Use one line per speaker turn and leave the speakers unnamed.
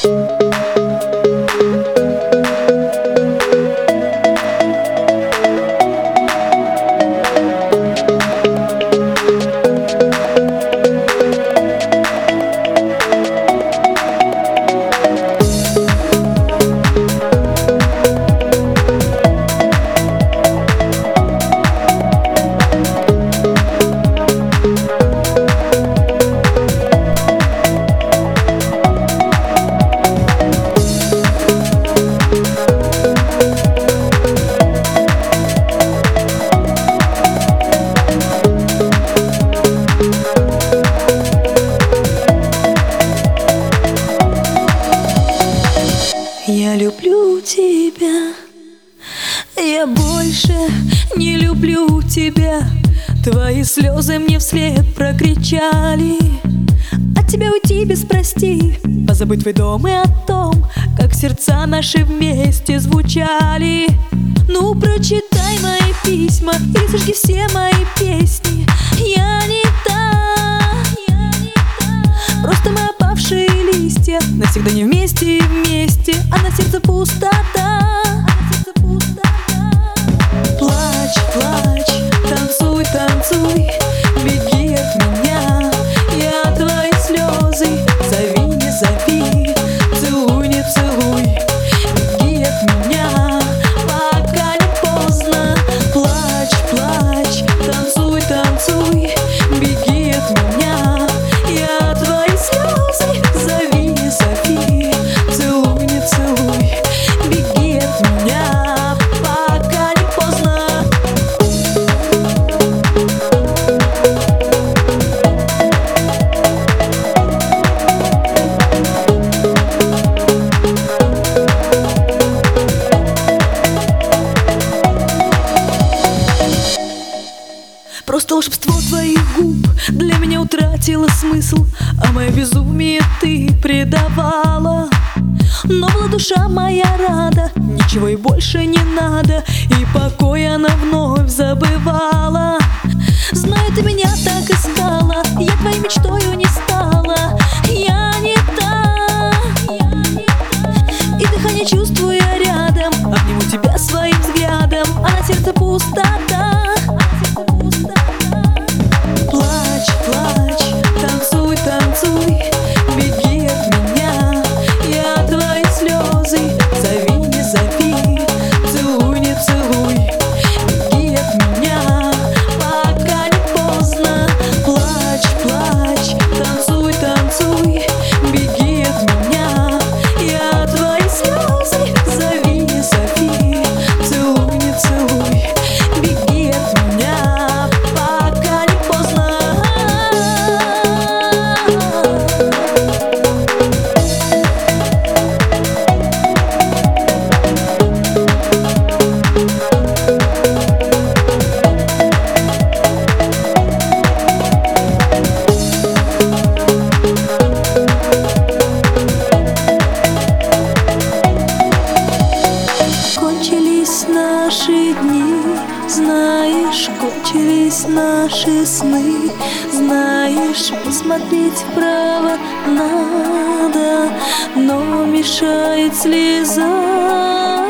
Я люблю тебя, я больше не люблю тебя. Твои слезы мне вслед прокричали: от тебя уйти без прости, позабыть твой дом и о том, как сердца наши вместе звучали. Ну прочитай мои письма и сожги все мои песни. Я не та, просто мы опавшие листья, навсегда не вместе и вместе, а на сердце пустота. Плачь, плачь, танцуй, танцуй, беги от меня. Я твои слезы, зови, не зови, целуй, не целуй, беги от меня, пока не поздно. Плачь, плачь, танцуй, танцуй, беги от меня. Я твои слезы, зови, не зови, целуй, не целуй, беги от меня, пока не поздно. Просто волшебство твоих губ для меня утратило смысл, а мое безумие ты предавала. Но была душа моя рада, ничего и больше не надо, и покой она вновь забывала. Знаю, ты меня так искала, я твоей мечтою не стала. Я не та, и дыхание чувствую я рядом, обниму тебя своим взглядом, а на сердце пустота. Плачь, плачь, танцуй, танцуй, беги от меня. Я твои слезы, зови, не зови, целуй, не целуй, беги от меня, пока не поздно. Плачь, плачь, танцуй, танцуй, беги от меня. Я твои слезы, зови, не зови, целуй, не целуй, беги от меня, пока не поздно. Кончились наши дни, знаешь, кончились наши сны. Знаешь, посмотреть вправо надо, но мешает слеза.